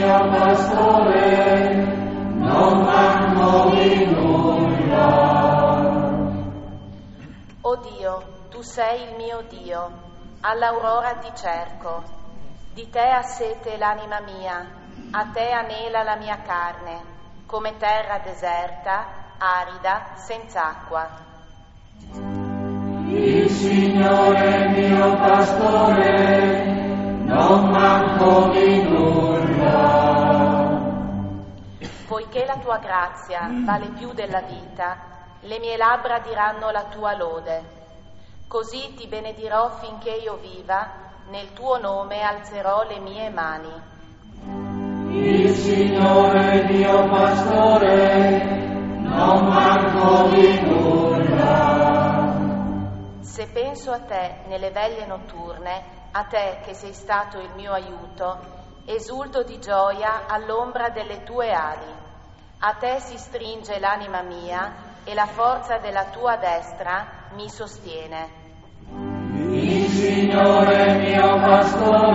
mio pastore, non manco di nulla. O Dio, tu sei il mio Dio, all'aurora ti cerco. Di te ha sete l'anima mia, a te anela la mia carne, come terra deserta, arida, senza acqua. Il Signore è mio pastore, non manco di nulla. Poiché la tua grazia vale più della vita, le mie labbra diranno la tua lode. Così ti benedirò finché io viva, nel tuo nome alzerò le mie mani. Il Signore è mio pastore, non manco di nulla. Se penso a te nelle veglie notturne, a te che sei stato il mio aiuto, esulto di gioia all'ombra delle tue ali. A te si stringe l'anima mia e la forza della tua destra mi sostiene. Il Signore è mio pastore,